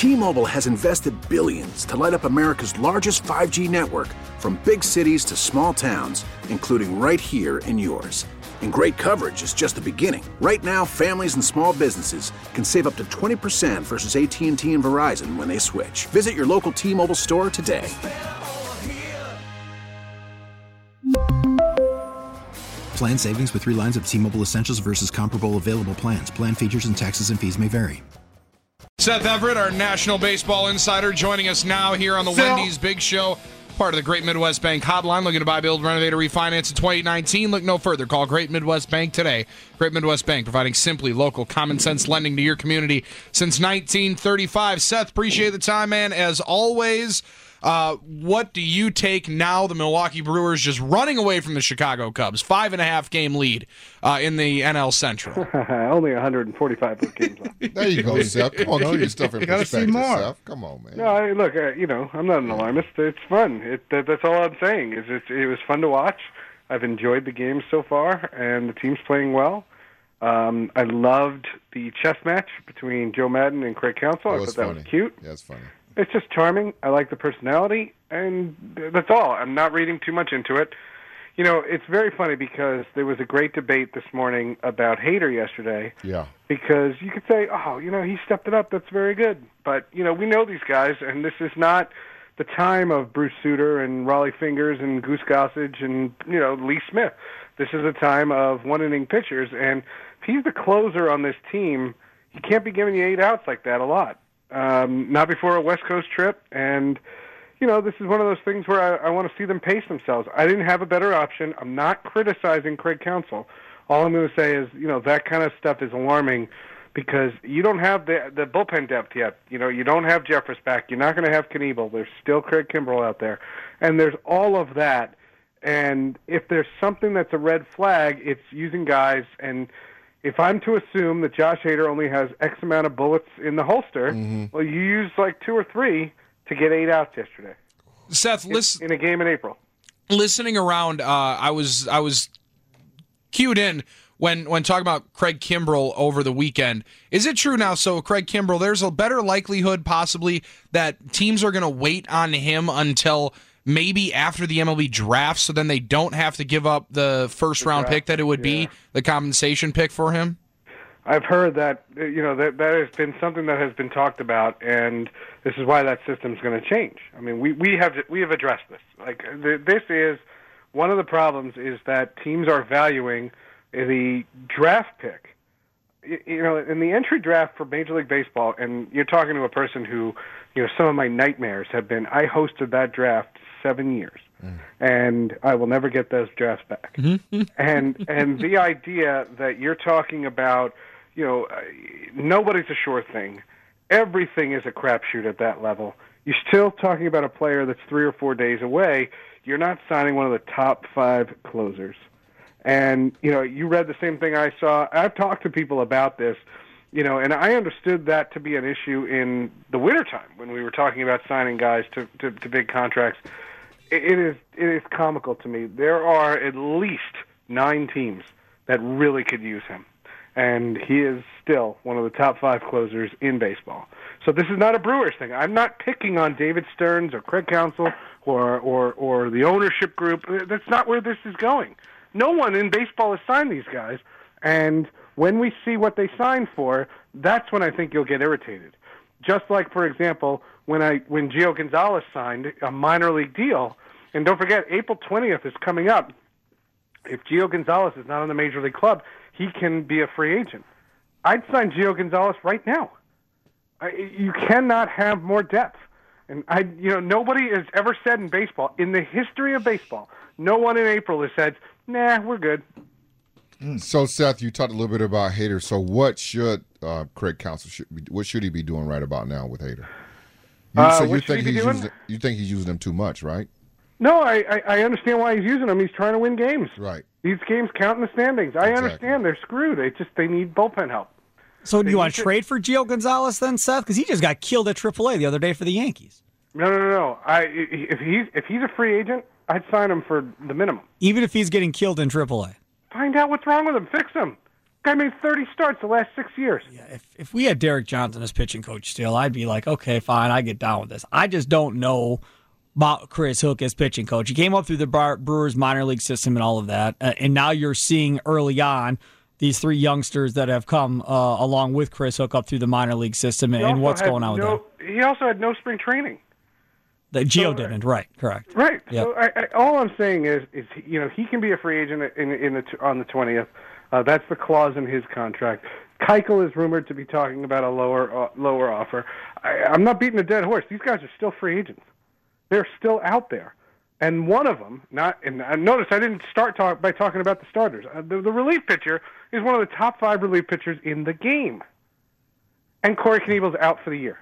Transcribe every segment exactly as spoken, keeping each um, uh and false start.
T-Mobile has invested billions to light up America's largest five G network, from big cities to small towns, including right here in yours. And great coverage is just the beginning. Right now, families and small businesses can save up to twenty percent versus A T and T and Verizon when they switch. Visit your local T-Mobile store today. Plan savings with three lines of T-Mobile Essentials versus comparable available plans. Plan features and taxes and fees may vary. Seth Everett, our National Baseball Insider, joining us now here on the So- Wendy's Big Show, part of the Great Midwest Bank Hotline. Looking to buy, build, renovate, or refinance in twenty nineteen? Look no further. Call Great Midwest Bank today. Great Midwest Bank, providing simply local, common-sense lending to your community since nineteen thirty-five. Seth, appreciate the time, man. As always, uh, what do you take now? The Milwaukee Brewers just running away from the Chicago Cubs. Five and a half game lead uh, in the N L Central. Only one hundred forty-five games left. There you go, Seth. Come on, keep your stuff in You gotta see perspective, more. Seth. Come on, man. No, I, look, uh, you know, I'm not an alarmist. It's fun. It, that, that's all I'm saying. Is it, it was fun to watch. I've enjoyed the game so far, and the team's playing well. Um, I loved the chess match between Joe Madden and Craig Counsell. That I was thought that funny. was cute. Yeah, that's funny. It's just charming. I like the personality, and that's all. I'm not reading too much into it. You know, it's very funny because there was a great debate this morning about Hader yesterday. Yeah. Because you could say, oh, you know, he stepped it up. That's very good. But, you know, we know these guys, and this is not the time of Bruce Sutter and Raleigh Fingers and Goose Gossage and, you know, Lee Smith. This is a time of one-inning pitchers, and if he's the closer on this team, he can't be giving you eight outs like that a lot. Um, not before a West Coast trip, and, you know, this is one of those things where I, I want to see them pace themselves. I didn't have a better option. I'm not criticizing Craig Counsell. All I'm going to say is, you know, that kind of stuff is alarming because you don't have the the bullpen depth yet. You know, you don't have Jeffress back. You're not going to have Knievel. There's still Craig Kimbrell out there. And there's all of that. And if there's something that's a red flag, it's using guys. And if I'm to assume that Josh Hader only has X amount of bullets in the holster, Mm-hmm. well, you used like two or three to get eight outs yesterday Seth, in, listen. in a game in April. listening around, uh, I was I was cued in when when talking about Craig Kimbrell over the weekend. Is it true now? So Craig Kimbrell, there's a better likelihood possibly that teams are going to wait on him until maybe after the M L B draft, so then they don't have to give up the first round pick that it would be yeah. the compensation pick for him. I've heard that, you know, that that has been something that has been talked about, and this is why that system's going to change. I mean, we, we have we have addressed this. Like, th- this is one of the problems is that teams are valuing the draft pick. You, you know, in the entry draft for Major League Baseball, and you're talking to a person who, you know, some of my nightmares have been, I hosted that draft seven years. Mm. And I will never get those drafts back. and and the idea that you're talking about, you know, uh, nobody's a sure thing. Everything is a crapshoot at that level. You're still talking about a player that's three or four days away. You're not signing one of the top five closers. And, you know, you read the same thing I saw. I've talked to people about this, you know, and I understood that to be an issue in the wintertime when we were talking about signing guys to, to, to big contracts. It is it is comical to me. There are at least nine teams that really could use him, and he is still one of the top five closers in baseball. So this is not a Brewers thing. I'm not picking on David Stearns or Craig Counsell or or or the ownership group. That's not where this is going. No one in baseball has signed these guys, and when we see what they signed for, that's when I think you'll get irritated. Just like, for example, when I when Gio Gonzalez signed a minor league deal, and don't forget, April twentieth is coming up. If Gio Gonzalez is not on the major league club, he can be a free agent. I'd sign Gio Gonzalez right now. I, you cannot have more depth. And I, you know, nobody has ever said in baseball, in the history of baseball, no one in April has said, "Nah, we're good." So, Seth, you talked a little bit about Hader. So, what should uh, Craig Counsell should be, what should he be doing right about now with Hader? You, Uh, so what you should think he be he's doing? using, you think he's using them too much, right? No, I, I, I understand why he's using them. He's trying to win games. Right. These games count in the standings. I Exactly. understand they're screwed. They just they need bullpen help. So do They you want need to to- trade for Gio Gonzalez then, Seth? Because he just got killed at triple A the other day for the Yankees. No, no, no, no. I if he's if he's a free agent, I'd sign him for the minimum. Even if he's getting killed in triple A. Find out what's wrong with him. Fix him. Guy made thirty starts the last six years. Yeah, if, if we had Derek Johnson as pitching coach still, I'd be like, okay, fine, I get down with this. I just don't know about Chris Hook as pitching coach. He came up through the Brewers minor league system and all of that, uh, and now you're seeing early on these three youngsters that have come uh, along with Chris Hook up through the minor league system, and, and what's going on no, with that. He also had no spring training. The Gio so, didn't, right? Correct. Right. Yep. So I, I, all I'm saying is, is you know, he can be a free agent in, in the on the twentieth. Uh, that's the clause in his contract. Keuchel is rumored to be talking about a lower uh, lower offer. I, I'm not beating a dead horse. These guys are still free agents. They're still out there. And one of them, not and uh, notice I didn't start talk by talking about the starters. Uh, the, the relief pitcher is one of the top five relief pitchers in the game. And Corey Knebel's out for the year.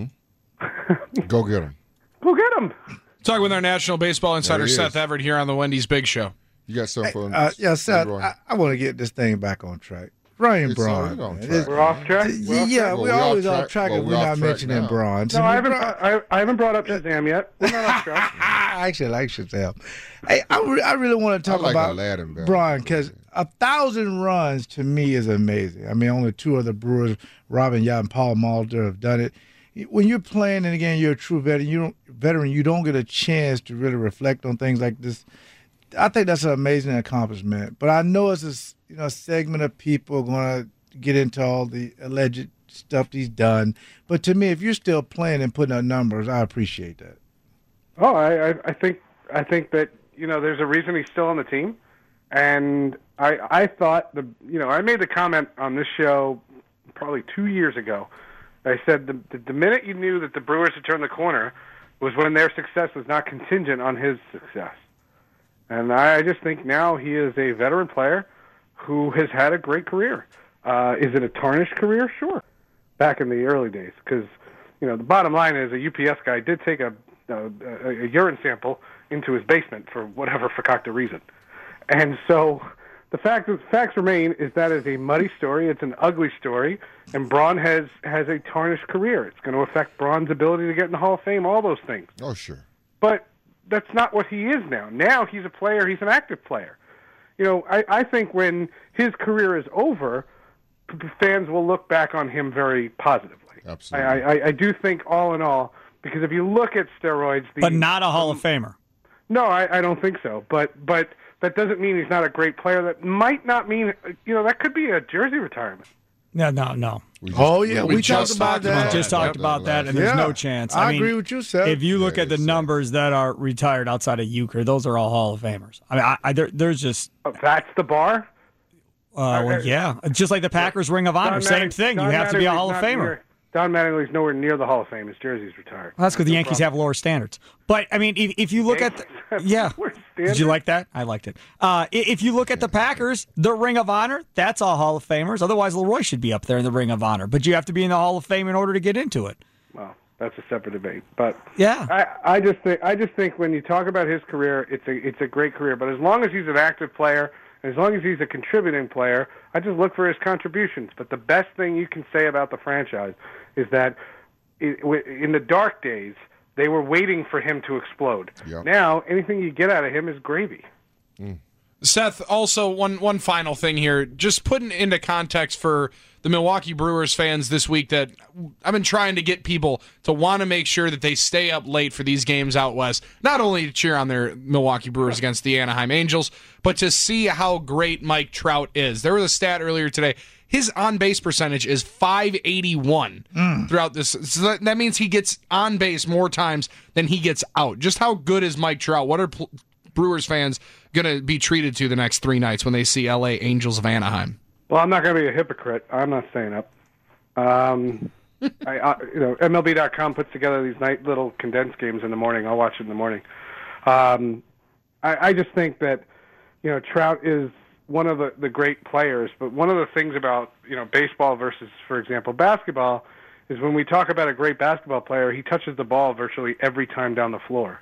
Mm-hmm. Go get him. Go get him. Talking with our National Baseball Insider Seth Everett here on the Wendy's Big Show. You got something? Uh, yeah, Seth, I, I want to get this thing back on track. Brian Braun. We're off track? We're off yeah, track? we're well, always off track, well, if we're, we're not mentioning now. Braun. No, I haven't, I, I haven't brought up Shazam yet. We're not off track. I actually like Shazam. Hey, I, re- I really want to talk like about Braun because a thousand runs to me is amazing. I mean, only two other Brewers, Robin Yott and Paul Molitor, have done it. When you're playing, and again, you're a true veteran, you don't, veteran, you don't get a chance to really reflect on things like this. I think that's an amazing accomplishment. But I know it's a you know segment of people going to get into all the alleged stuff he's done. But to me, if you're still playing and putting up numbers, I appreciate that. Oh, I, I, I think I think that you know there's a reason he's still on the team, and I I thought the you know I made the comment on this show probably two years ago. I said the the, the minute you knew that the Brewers had turned the corner was when their success was not contingent on his success. And I just think now he is a veteran player who has had a great career. Uh, is it a tarnished career? Sure. Back in the early days. Because, you know, the bottom line is a U P S guy did take a, a, a urine sample into his basement for whatever fakakta reason. And so the fact the facts remain is that is a muddy story. It's an ugly story. And Braun has, has a tarnished career. It's going to affect Braun's ability to get in the Hall of Fame, all those things. Oh, sure. But that's not what he is now. Now he's a player. He's an active player. You know, I, I think when his career is over, fans will look back on him very positively. Absolutely. I, I, I do think all in all, because if you look at steroids... The, but not a Hall um, of Famer. No, I, I don't think so. But but that doesn't mean he's not a great player. That might not mean, you know, that could be a jersey retirement. No, no, no. Just, oh, yeah, we, we talked about that. We just talked yep. about that, and there's yeah. no chance. I, I mean, agree with you, Seth. If you look yeah, at the so. numbers that are retired outside of Euchre, those are all Hall of Famers. I mean, I, I, there, there's just... Oh, that's the bar? Uh, well, yeah. Just like the Packers Ring of Honor, Don same Manning, thing. Don You have to be a Mattingly's Hall of not Famer. Near, Don Mattingly's nowhere near the Hall of Fame. His jersey's retired. Well, that's because the no Yankees problem. have lower standards. But, I mean, if, if you look at... The, yeah. Did you like that? I liked it. Uh, if you look at the Packers, the Ring of Honor, that's all Hall of Famers. Otherwise, Leroy should be up there in the Ring of Honor. But you have to be in the Hall of Fame in order to get into it. Well, that's a separate debate. But yeah, I, I just think I just think when you talk about his career, it's a it's a great career. But as long as he's an active player, as long as he's a contributing player, I just look for his contributions. But the best thing you can say about the franchise is that in the dark days, they were waiting for him to explode. Yep. Now, anything you get out of him is gravy. Mm. Seth, also one one final thing here, just putting into context for the Milwaukee Brewers fans this week that I've been trying to get people to want to make sure that they stay up late for these games out west, not only to cheer on their Milwaukee Brewers against the Anaheim Angels, but to see how great Mike Trout is. There was a stat earlier today. His on-base percentage is five eighty-one mm. throughout this. So that, that means he gets on base more times than he gets out. Just how good is Mike Trout? What are pl- Brewers fans going to be treated to the next three nights when they see L A Angels of Anaheim? Well, I'm not going to be a hypocrite. I'm not staying up. Um, I, I, you know, M L B dot com puts together these night little condensed games in the morning. I'll watch it in the morning. Um, I, I just think that, you know, Trout is one of the, the great players, but one of the things about, you know, baseball versus, for example, basketball is when we talk about a great basketball player, he touches the ball virtually every time down the floor.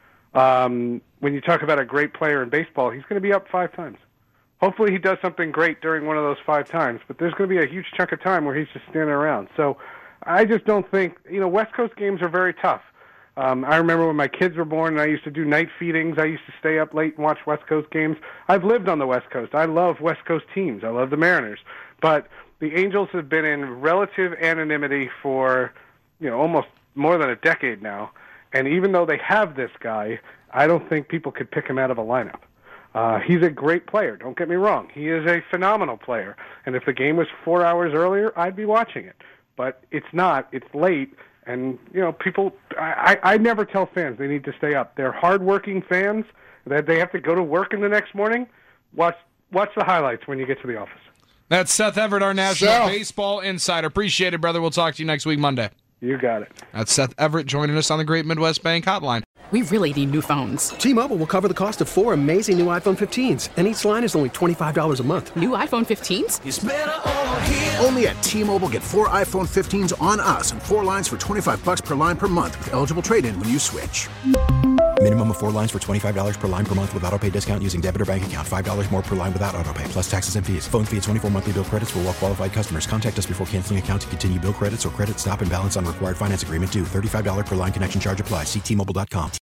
Um, when you talk about a great player in baseball, he's going to be up five times. Hopefully he does something great during one of those five times, but there's going to be a huge chunk of time where he's just standing around. So I just don't think, you know, West Coast games are very tough. Um, I remember when my kids were born and I used to do night feedings. I used to stay up late and watch West Coast games. I've lived on the West Coast. I love West Coast teams. I love the Mariners. But the Angels have been in relative anonymity for, you know, almost more than a decade now. And even though they have this guy, I don't think people could pick him out of a lineup. Uh, he's a great player. Don't get me wrong. He is a phenomenal player. And if the game was four hours earlier, I'd be watching it. But it's not. It's late. And, you know, people, I, I never tell fans they need to stay up. They're hardworking fans that they have to go to work in the next morning. Watch, watch the highlights when you get to the office. That's Seth Everett, our National Seth. Baseball Insider. Appreciate it, brother. We'll talk to you next week, Monday. You got it. That's Seth Everett joining us on the Great Midwest Bank Hotline. We really need new phones. T-Mobile will cover the cost of four amazing new iPhone fifteens, and each line is only twenty-five dollars a month. New iPhone fifteens? It's better over here. Only at T-Mobile, get four iPhone fifteens on us and four lines for twenty-five bucks per line per month with eligible trade-in when you switch. Minimum of four lines for twenty-five dollars per line per month with autopay discount using debit or bank account. five dollars more per line without autopay, plus taxes and fees. Phone fee at twenty-four monthly bill credits for well-qualified customers. Contact us before canceling account to continue bill credits or credit stop and balance on required finance agreement due. thirty-five dollars per line connection charge applies. See T Mobile dot com.